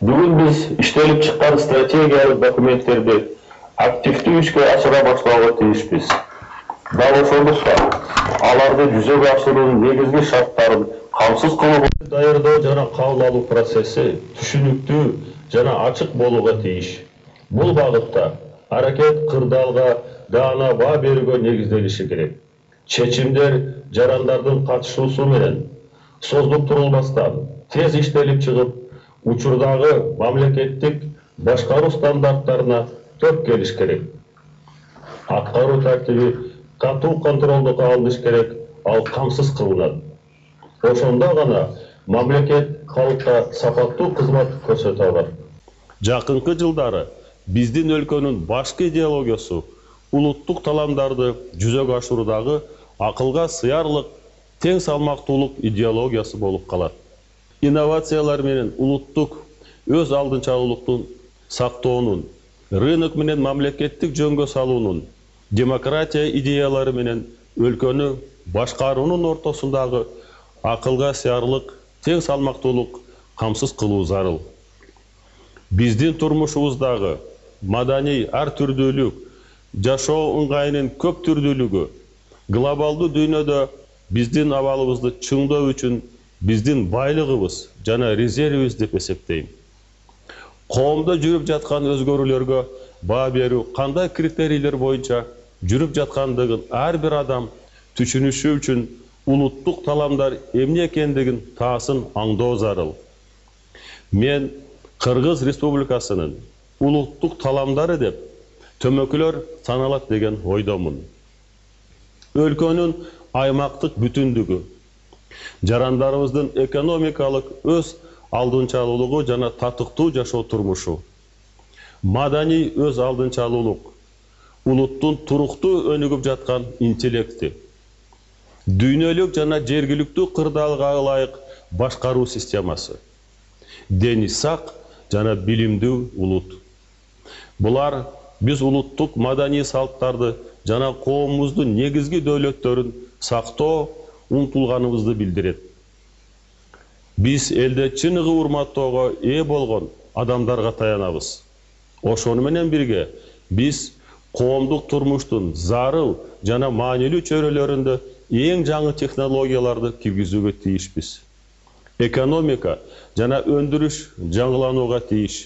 Бүгін біз иштелип чыккан стратегиялык документтерди активдүү ишке ашыра баштоого тийишпиз. Дал ошондуктан аларды жүзөгө ашыруунун негизги шарттарын камсыз кылуу даярдоо жана кабыл алуу процесси түшүнүктүү жана ачык болууга тийиш. Бул багытта аракет кырдаалга даана баа берүүгө негизделиши керек. Чечимдер жарандардын катышуусу менен создуктурулбастан тез иштелип чыгып, учурдагы мамлекеттик башкаруу стандарттарына төп келиш керек. Аткаруу тартиби катуу контролдукка алыныш керек, ал камсыз кылынат. Ошондо гана мамлекет халыкка сапаттуу кызмат көрсөтө алат. Жакынкы жылдары биздин өлкөнүн башкы идеологиясы улуттук таламдарды жүзөгө ашыруудагы акылга сыярлык, тең салмактуулук идеологиясы болуп калат. Инновациялар менен улуттук өз алдынчалуулуктун сактоонун, рынок менен мамлекеттик жөнгө салуунун, демократия идеялары менен өлкөнү башкаруунун ортосундагы акылга сыярлык, тең салмактуулук камсыз кылуу зарыл. Биздин турмушубуздагы маданий ар түрдүүлүк, жашоо ыңгайынын көп түрдүүлүгү, глобалдуу дүйнөдө биздин абалыбызды чыңдоо үчүн биздин байлыгыбыз жана резервибиз деп эсептейм. Коомдо жүрүп жаткан өзгөрүүлөргө баа берүү кандай критерийлер боюнча жүрүп жаткандыгын ар бир адам түшүнүшү үчүн улуттук таламдар эмне экендигин таасын аңдоо зарыл. Мен Кыргыз Республикасынын улуттук таламдары деп төмөкүлөр саналат деген ойдомун. Өлкөнүн аймактык бүтүндүгү, жарандарыбыздын экономикалык өз алдынчалуулугу жана татыктуу жашоо турмушу, маданий өз алдынчалуулук, улуттун туруктуу өнүгүп жаткан интеллекти, дүйнөлүк жана жергиликтүү кырдаалга ылайык башкаруу системасы, дени сак жана билимдүү улут. Булар биз улуттук маданий салттарды жана коомубуздун негизги дөөлөттөрүн сактоо умтулганыбызды билдирет. Биз элде чыныгы урматтоого ээ болгон адамдарга таянабыз. Ошону менен бирге биз коомдук турмуштун зарыл жана маанилүү чөйрөлөрүндө эң жаңы технологияларды киргизүүгө тийишпиз. Экономика жана өндүрүш жаңыланууга тийиш.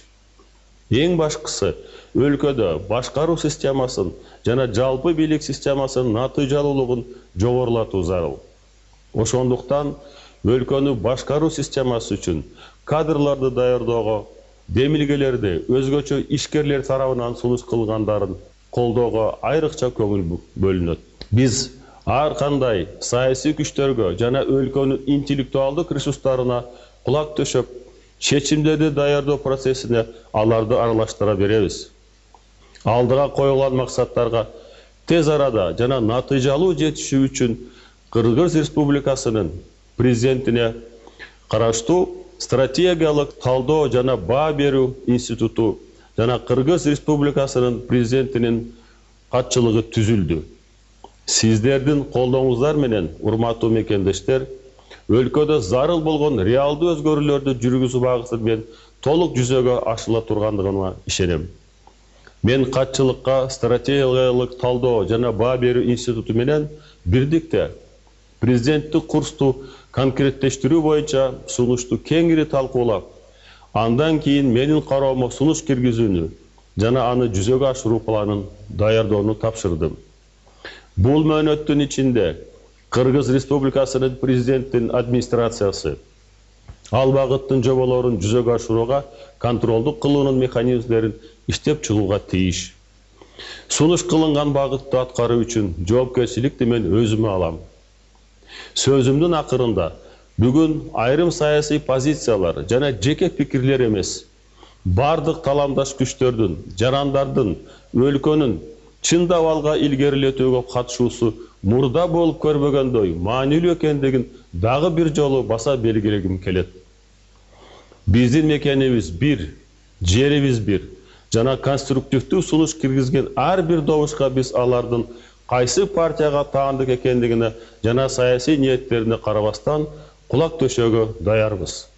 Эң башкысы өлкөдө башкаруу системасын жана жалпы бийлик системасынын натыйжалуулугун жогорулатуу зарыл. Ошондуктан өлкөнү башкаруу системасы үчүн кадрларды даярдоого, демилгелерди өзгөчө ишкерлер тарабынан сунуш кылгандарын колдоого айрыкча көңүл бөлүнөт. Биз ар кандай саясий күчтөргө жана өлкөнүн интеллектуалдык ресурстарына кулак төшөп, чечимдерди даярдоо процессине аларды аралаштыра беребиз. Алдыга коюлган максаттарга тез арада жана натыйжалуу жетишүү үчүн Кыргыз Республикасынын президентине караштуу стратегиялык талдоо жана баа берүү институту жана Кыргыз Республикасынын президентинин катчылыгы түзүлдү. Сиздердин колдооңуздар менен, урматтуу мекендештер, өлкөдө зарыл болгон реалдуу өзгөрүүлөрдү жүргүзүү багыты менен толук жүзөгө ашыла тургандыгына ишенем. Мен катчылыкка стратегиялык талдоо жана баа берүү институту менен бирдикте президенттик курсту конкреттештирүү боюнча сунушту кеңири талкуулап, андан кийин менин кароомо сунуш киргизүүнү жана аны жүзөгө ашыруу планын даярдоону тапшырдым. Бул мөөнөттүн ичинде Кыргыз Республикасынын президенттин администрациясы ал багыттын жоболорун жүзөгө ашырууга контролдук кылуунун механизмдерин иштеп чыгууга тийиш. Сунуш кылынган багытты аткаруу үчүн жоопкерчиликти мен өзүмө алам. Сөзүмдүн акырында бүгүн айрым саясий позициялар жана жеке пикирлер эмес, бардык таламдаш күчтөрдүн, жарандардын, өлкөнүн чындап алга илгерилетүүгө катышуусу мурда болуп көрбөгөндөй маанилүү экендигин дагы бир жолу баса белгилегим келет. Биздин мекенибиз бир, жерибиз бир жана конструктивдүү сунуш киргизген ар бир добушка биз алардын кайсы партияга таандык экендигине жана саясий ниеттерине карабастан кулак төшөөгө даярбыз.